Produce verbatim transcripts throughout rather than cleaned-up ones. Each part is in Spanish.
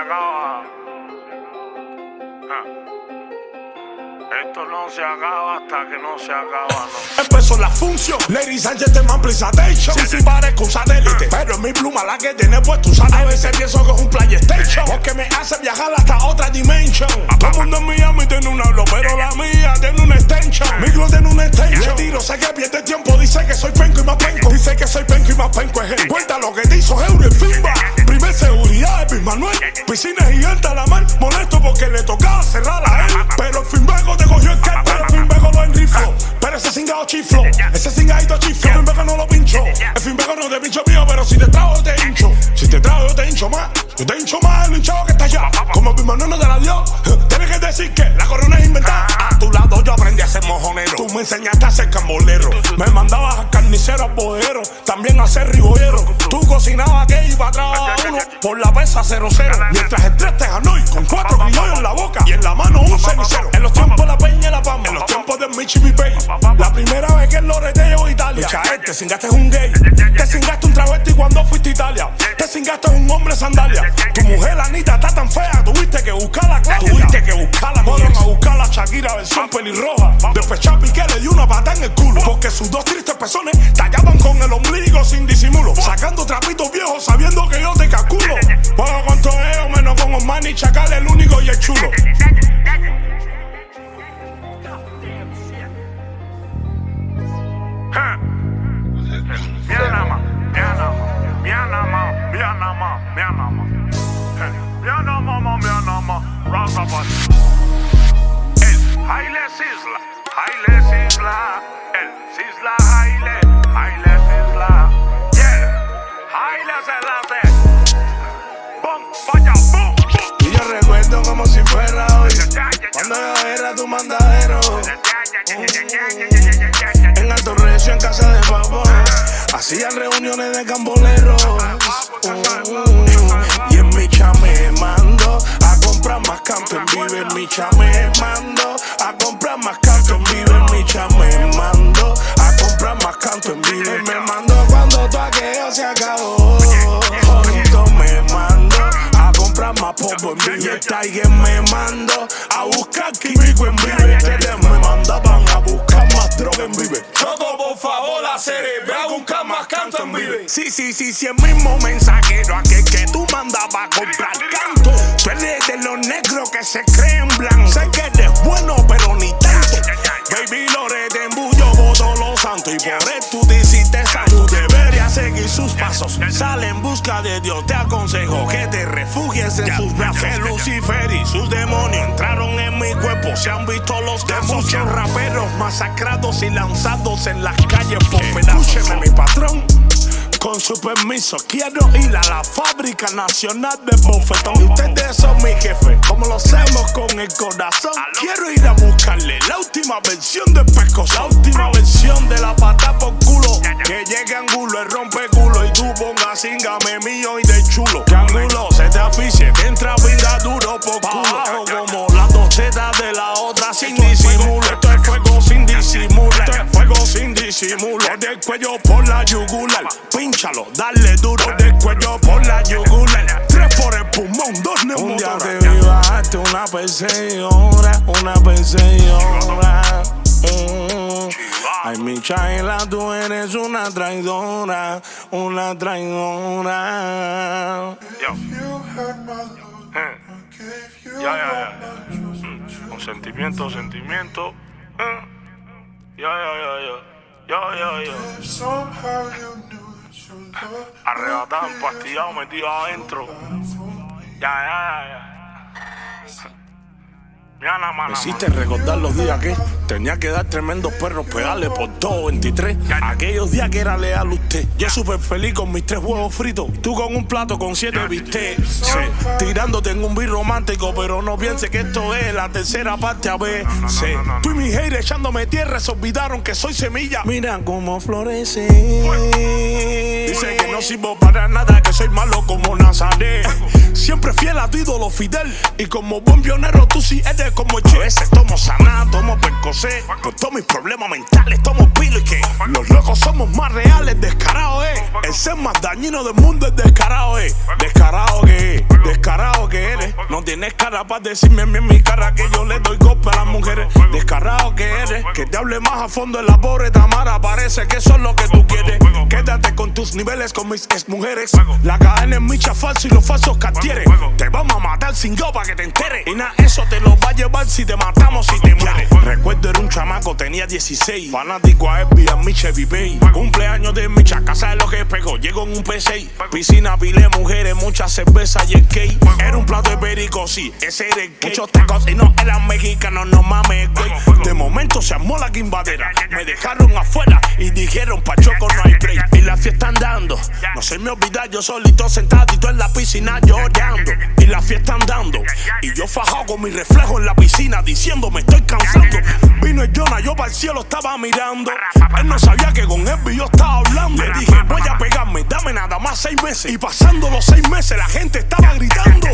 acaba. Ah. Esto no se acaba hasta que no se acaba, no. Empezó la función, Lady Sánchez te man please attention. Sí, sí, parezco un satélite, pero es mi pluma la que tiene puesto. A veces pienso que es un PlayStation, porque me hace viajar hasta otra dimension. Todo el mundo en Miami tiene un hablo, pero la mía tiene una extension. Mi glow tiene una extension. Le tiro, sé que pierde tiempo, dice que soy penco y más penco. Dice que soy penco y más penco es él. Cuenta lo que te hizo Euro y Fimba. Primer seguridad de Luis Manuel. Piscina gigante a la mar, molesto porque le tocaba cerrar a él. Pero el Finbeco te cogió el cartel, el Finbeco lo enrifló. Pero ese cingado chiflo, ese cingadito chiflo, el Finbeco no lo pincho. El Finbeco no te pincho mío, pero si te trago yo te hincho. Si te trago yo te hincho más, yo te hincho más el hinchado que está allá. Como Luis Manuel no te la dio, tienes que decir que la corona es inventada. A tu lado yo aprendí a ser mojonero, tú me enseñaste a ser cambolero. Me mandabas a carnicero, a bojero, también a ser rigollero. Tú cocinabas que iba atrás a uno por la pesa cero cero. Mientras el tres te Hanoi con cuatro criollos en la boca y en la mano un cenicero. En los tiempos de la peña y la pamba, en los tiempos de Michi B. Bay, la primera vez que el Lorete llegó a Italia. Michael, te cingaste un gay, te cingaste un travesti cuando fuiste a Italia. Te cingaste un hombre sandalia. Tu mujer, Anita, está tan fea, tuviste que buscar la Claudia. Tuviste que buscarla, fueron a buscar la Shakira versión pelirroja. Después Chapi que le dio una pata en el culo, porque sus dos tristes pezones tallaban con el ombligo sin disimulo. Sacando trapitos viejos sabiendo que yo te calculo. Juego con todo ellos menos con Osman y Chacal, el único y el chulo. Myanmar, Myanmar, Myanmar, Myanmar, Myanmar, Myanmar, Myanmar, Razabat. El Haile Sisla, Haile Sisla, el Sisla Haile, Haile Sisla, yeah, Haile Selassie. Bum, vaya, bum, bum. Y yo recuerdo como si fuera hoy, cuando yo era tu mandadero. En Alto Recio, en casa de papá, hacían reuniones de camboleros. uh, Y en Micha me mando a comprar más canto en Vive. En Micha me mando a comprar más canto en Vive. En Micha me mando a comprar más canto en Vive. Me mando cuando todo aquello se acabó. Junto me mando a comprar más popo en Vive. Y el Tiger me mando a buscar químico en Vive. Ustedes me mandaban a buscar más droga en Vive. Choco, por favor, la serie, ve a buscar más canto en Vive. Sí, sí, sí, sí, el mismo mensajero, aquel que tú mandabas a comprar canto. Tú eres de los negros que se creen blancos. Sé que eres bueno, pero ni tanto. Baby Lorete embullo, voto los santos. Y por él tú te hiciste santo. Tú deberías seguir sus pasos. Sale en busca de Dios, te aconsejo que te refugies en sus brazos. Que Lucifer y sus demonios entraron en mi cuerpo. Se han visto los de muchos raperos masacrados y lanzados en las calles por pedazos. Escúcheme, mi patrón, con su permiso, quiero ir a la Fábrica Nacional de Bofetón. Y ustedes son mi jefe, como lo hacemos con el corazón. Quiero ir a buscarle la última versión de Pescos, la última versión de la pata por culo. Que llegue Angulo, el rompe culo. Y tú pongas cingame mío y de chulo. Que Angulo se te aficie, que entra vida duro por culo. Como las dos tetas de la otra sin disimulo. Esto es fuego sin disimulo. Esto es fuego sin disimulo. Del cuello por la yugular. Pínchalo, dale duro del cuello por la yugular. Tres por el pulmón, dos neumotoras. Un día te vi bajarte una perseguidora, una perseguidora. Mm. Ay, mi Chayla, tú eres una traidora, una traidora. Yo. Eh. Ya, ya, ya. Mm. Con sentimiento, sentimiento. Eh. Ya, ya, ya, ya. Ya, ya, ya. Arrebatado, empastillado, metido adentro. Ya, ya, ya. Me hiciste recordar los días que tenía que dar tremendos perros, pegarle por todo veintitrés. Aquellos días que era leal usted. Yo súper feliz con mis tres huevos fritos. Tú con un plato con siete bistecs. Sí. Tirándote en un beat romántico, pero no pienses que esto es la tercera parte a ver. Sí. Tú y mi haters echándome tierra, se olvidaron que soy semilla. Mira cómo florece. Dice que no sirvo para nada, que soy malo como Nazaret. Siempre fiel a tu ídolo Fidel. Y como buen pionero tú sí eres como yo. Ese tomo saná, tomo percocé. Por todos mis problemas mentales tomo pilo y que los locos somos más reales, descarados, eh. El ser más dañino del mundo es descarado, eh. Descarado que es, descarado que eres. No tienes cara para decirme a mí en mi cara que yo le doy golpe a las mujeres. Descarado que eres, que te hable más a fondo en la pobre Tamara. Parece que eso es lo que tú quieres. Quédate con tus niveles con mis ex mujeres. La cadena es micha falsa y los falsos cartieres. Te vamos a matar sin yo para que te enteres. Y nada, eso te lo va a llevar si te matamos y te mueres. Recuerdo era un chamaco, tenía dieciséis. Fanático a F B I, a mi Chevy Bay. Cumpleaños de Micha, casa de lo que pegó. Llego en un P seis. Piscina, pile, mujeres, mucha cerveza y el cake. Era un plato de perico, sí, ese era el cake. Muchos tacos y no eran mexicanos, no mames, güey. De momento se armó la quimbadera. Me dejaron afuera y dijeron pa' choco no hay break. Y la fiesta andando, no se me olvida, yo solito sentadito en la piscina llorando. Y la fiesta andando, y yo fajado con mi reflejo en la piscina diciendo me estoy cansando. Vino el Jonah, yo para el cielo estaba mirando. Él no sabía que con él yo estaba hablando. Le dije voy a pegarme, dame nada más seis meses. Y pasando los seis meses la gente estaba gritando.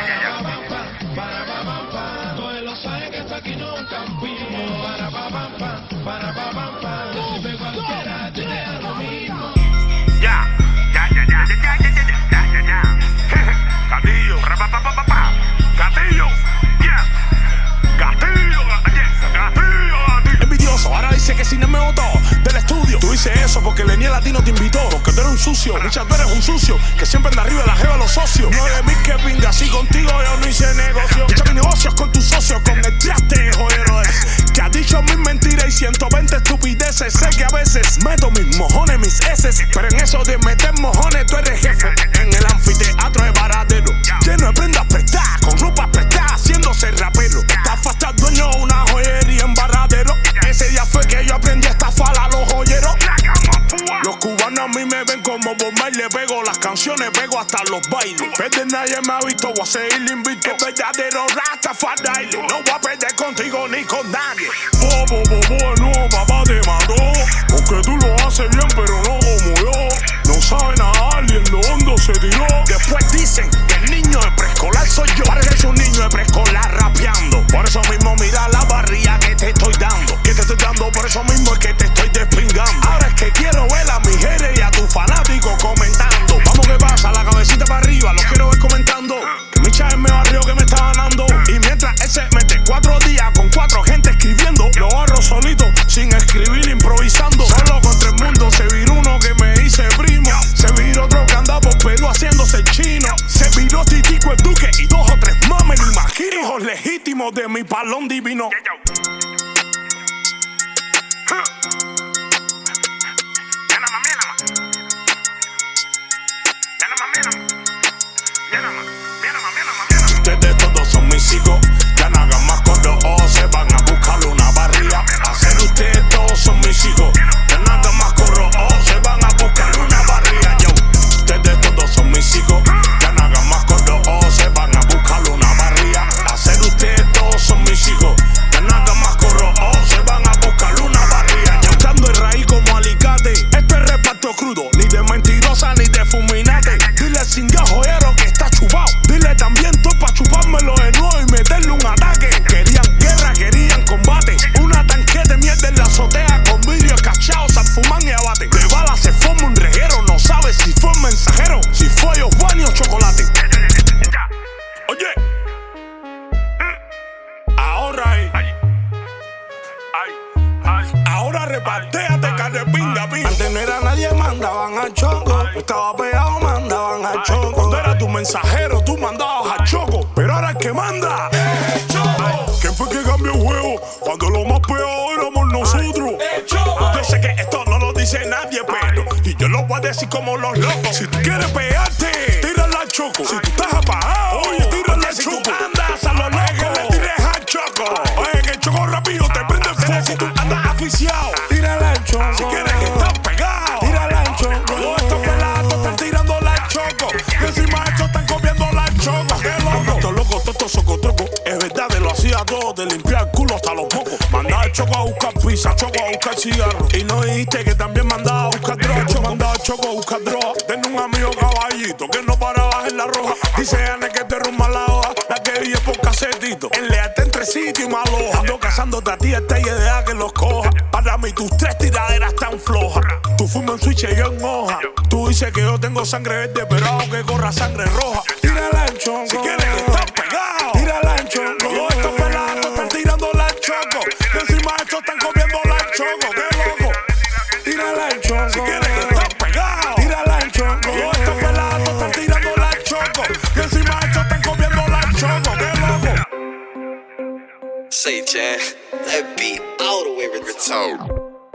Ya, ya, ya, ya, ya, ya, ya, ya, ya, ya. Gatillo, rapapapapapa. Gatillo, yeah. Gatillo, gatillo, gatillo. Envidioso, ahora dice que si no me votó del estudio. Tú dices eso porque Leniel a ti no te invitó. Porque tú eres un sucio, Richard, tú eres un sucio que siempre anda arriba de la jeva de los socios. Nueve mil que pinga, así contigo yo no hice negocio. Echa mis negocios con tus socios, con el traste, joyero. Que has dicho mil mentiras y ciento veinte estupideces. Sé que a veces meto mis mojones, mis heces. Pero en eso de meter mojones tú eres jefe. En el anfiteatro de Baradero, lleno de prendas prestadas, con ropa prestada, haciéndose rapero. Estafaste dueño de una joyería en Baradero. Ese día fue que yo aprendí a estafar a los joyeros. Los cubanos a mí me ven como Bob Marley. Pego las canciones, pego hasta los bailes. Perder nadie me ha visto, voy a seguir invicto. Es verdadero Rastafari. No voy a perder contigo ni con nadie. Bobo, bobo, no, papá te mató. Porque tú lo haces bien, pero no como yo. No sabe nadar y en lo hondo se tiró. Después dicen que el niño de preescolar soy yo. Parece que es un niño de preescolar rapeando. Por eso mismo mira la barriga que te estoy dando. Que te estoy dando, por eso mismo es que te estoy despingando. Ahora es que quiero ver a mi mujeres y a tus fanáticos comentando. Vamos, ¿qué pasa? La cabecita para arriba, los quiero ver comentando. Que Micha es mi barrio que me está ganando. Y mientras él se mete cuatro días con cuatro gente escribiendo, lo agarro solito, sin escribir, improvisando. Solo contra el mundo se viró uno que me dice primo. Se viró otro que anda por Perú haciéndose chino. Se viró Titico el Duque y dos o tres más, me lo imagino. Hijos legítimos de mi palón divino. Ustedes todos son mis hijos, ya no hagan más con los ojos, se van a buscar una barriga. Hacer ustedes todos son mis hijos, ya no hagan más con los ojos, se van a buscar una barriga. Yo, ustedes todos son mis hijos, ya no hagan más con los ojos, se van a buscar una barriga. Hacer ustedes todos son mis hijos, ya no hagan más con los ojos, se van a buscar una barriga. Yo estando en raíz como alicate, esto es reparto crudo, ni de mentirosa ni de fulminante. Dile sin joyero que está chupado, dile también tú pa' chupármelo de nuevo y meterle un ataque. Querían guerra, querían combate, una tanqueta de mierda en la azotea con vidrio escachado, Sanfumán y abate. De bala se forma un reguero, no sabes si fue un mensajero, si fue Giovanni o chocolate. Oye, ahora es, ahora repartéate, carrepinga, pinga. Antes no era nadie, mandaban al choco. Estaba pegado, mandaban al choco. Cuando era tu mensajero, tú mandabas al choco. Pero ahora el que manda El Choco. ¿quién fue que cambió el juego? Cuando lo más peor éramos nosotros. El Choco. Yo sé que esto no lo dice nadie, pero y yo lo voy a decir como los locos. Si tú quieres pegarte, tírala al choco. Si tú estás apagado, oye, tírala al choco. Si tú andas a lo loco, le tires al choco. Oye, que el choco rápido te prende el fuego. Si tú andas aficiado, tírala al choco. Si quieres que estás pegado, tírala al choco. Todos estos pelados están tirando la choco. Y encima estos están copiando la choco. ¡Qué loco! Estos locos, todos estos socotocos. Es verdad, te lo hacía todo, de limpiar el culo hasta los mocos. Mandaba el choco a buscar pizza, choco a buscar cigarro. Y no dijiste que también mandaba a buscar droga. Choco mandaba el choco a buscar droga. Tengo un amigo caballito que no paraba en la roja. Dice Anne que te rumba la hoja, la que vive por casetito. En lealtad entre sitio y maloja. Ando cazándote a ti, esta idea que los coja. Para mí tus tres tiraderas tan flojas. Tu fumas en switch y yo en hoja. Tú dices que yo tengo sangre verde, pero hago que corra sangre roja. Tírala en chongo. Si quieres que estás pegado, tírala en chongo. Todos estos pelados están tirando la choco. Y encima estos están comiendo la choco. ¡Qué loco! Tírala en chongo. Si quieres que estás pegado, tírala en chongo. Todos estos pelados están tirando la choco. Y encima estos están comiendo la choco. ¡Qué loco! Say, Jan, that beat all the way retarded.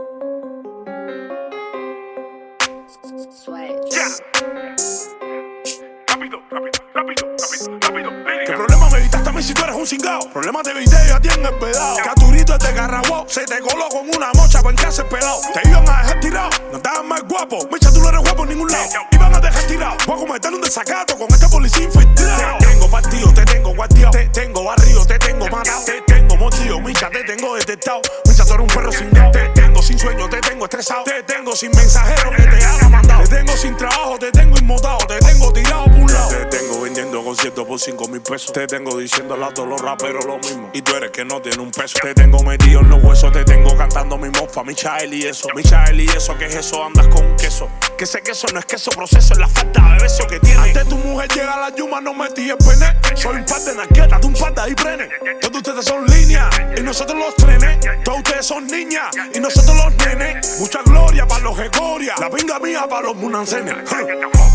Ya. Rápido, rápido, rápido, rápido, rápido. ¿Qué problema me evitaste a mí si tú eres un cingao? Problemas te evité yo a ti en el pedao. Caturito este garrabó, se te coló con una mocha pa' en casa el pelao. Te iban a dejar tirado, no estaban más guapo. Micha, tú no eres guapo en ningún lado. Iban a dejar tirado, voy a cometerle un desacato con esta policía infiltrado. Te tengo partido, te tengo guardiado. Te tengo barrio, te tengo matado. Te tengo mordido, Micha, te tengo detectado. Micha, tú eres un perro sin gao. Te tengo sin sueño, te tengo estresado. Te tengo sin mensajero que te haga mandado. Te tengo sin trabajo, te tengo inmutado. Te tengo tirado por un lado. Te tengo vendiendo conciertos por cinco mil pesos. Te tengo diciéndole a todos los raperos lo mismo. Y tú eres que no tiene un peso. Te tengo metido en los huesos. Te tengo cantando mi mofa, Michael y eso. Michael y eso, ¿qué es eso? Andas con un queso. Que ese queso no es queso, proceso es la falta de beso que tiene. Antes tu mujer llega a la yuma, no metí el pene. Soy un par de naquetas, tú un par de ahí prene. Todos ustedes son líneas y nosotros los trenes. Todos ustedes son niñas y nosotros los nenes. Mucha gloria para los Gregoria. La pinga mía para los Munancenes.